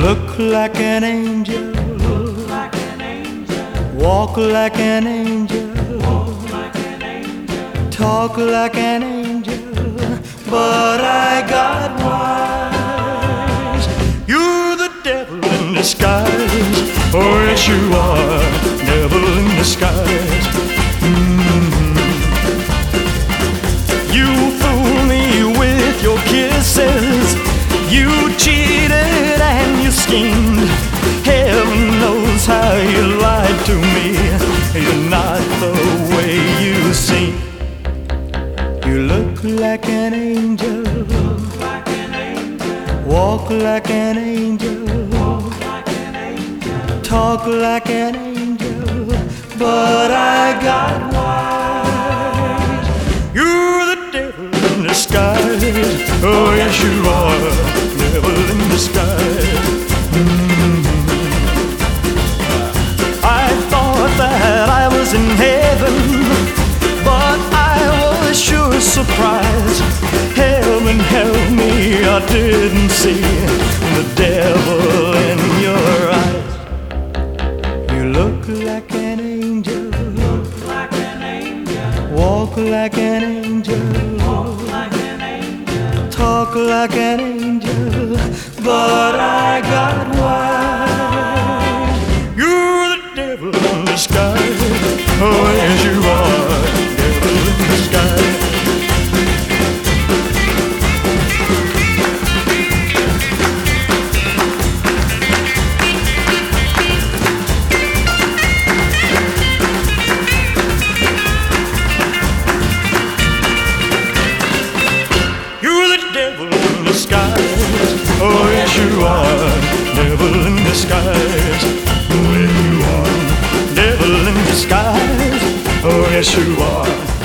look like an angel, walk like an angel, talk like an angel, but I got wise. You're the devil in disguise. Oh yes you are, devil in disguise. You fool me with your kisses, you cheated and you schemed. Heaven knows how you lied to me. You're not the way you seem. You look like an angel, walk like an angel, talk like an angel, but I got wise. You're the devil in disguise. Oh yes you are, devil in disguise. I thought that I was in heaven, but I was sure surprised. Heaven help me, I didn't see the devil in your eyes. You look like an angel, walk like an angel, talk like an angel, but I got wise. You're the devil in disguise. Oh yes you are, devil in disguise. Oh yes you are, devil in disguise. Oh yes you are, devil in disguise. Oh yes you are.